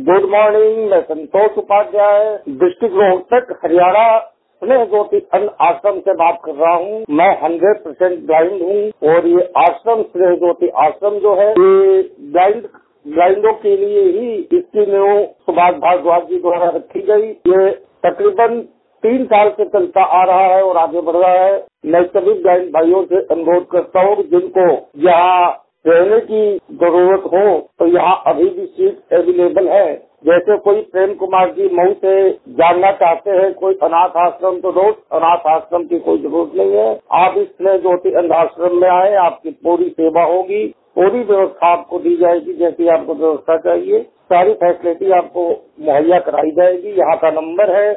Good morning. मैं Santosh Upadhyay, district Rohtak, Haryana, स्नेह ज्योति अन्न आश्रम से बात कर रहा हूँ। मैं 100% ब्लाइंड हूँ और ये आश्रम स्नेह ज्योति आश्रम जो है ये ब्लाइंडों के लिए ही इसकी नींव सुभाष भारद्वाज जी द्वारा रखी गई। ये तकरीबन 3 साल से चलता आ रहा है और आगे बढ़ रहा है। मैं सभी ब्लाइंड भाइयों से अनुरोध करता हूँ जिनको यहाँ रहने की जरूरत हो तो यहाँ अभी भी सीट अवेलेबल है। जैसे कोई प्रेम कुमार जी मऊ से जानना चाहते हैं कोई अनाथ आश्रम, तो दोस्त अनाथ आश्रम की कोई जरूरत नहीं है। आप इस स्नेह ज्योति अनाथ आश्रम में आए, आपकी पूरी सेवा होगी, पूरी व्यवस्था आपको दी जाएगी जैसी आपको व्यवस्था चाहिए। सारी फैसिलिटी आपको मुहैया कराई जाएगी। यहाँ का नंबर है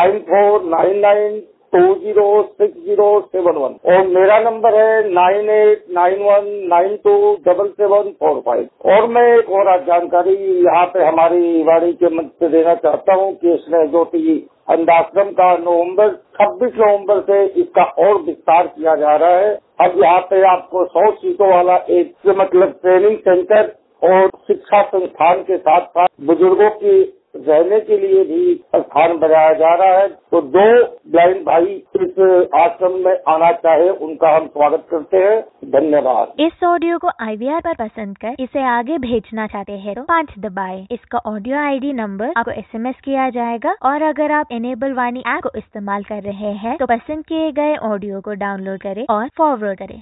9499206071 और मेरा नंबर है 9891927745। और मैं एक और जानकारी यहाँ पे हमारी वाणी के मंच से देना चाहता हूँ कि स्नेह ज्योति अनाथाश्रम का 26 नवंबर से इसका और विस्तार किया जा रहा है। अब यहाँ पे आपको 100 सीटों वाला एक ट्रेनिंग सेंटर और शिक्षा संस्थान के साथ साथ बुजुर्गों की रहने के लिए भी स्थान बनाया जा रहा है। तो जो ब्लाइंड भाई इस आश्रम में आना चाहे उनका हम स्वागत करते हैं। धन्यवाद। इस ऑडियो को IVR पर पसंद कर इसे आगे भेजना चाहते हैं तो 5 दबाएं। इसका ऑडियो ID नंबर आपको SMS किया जाएगा और अगर आप इनेबल वाणी ऐप को इस्तेमाल कर रहे हैं तो पसंद किए गए ऑडियो को डाउनलोड करें और फॉरवर्ड करें।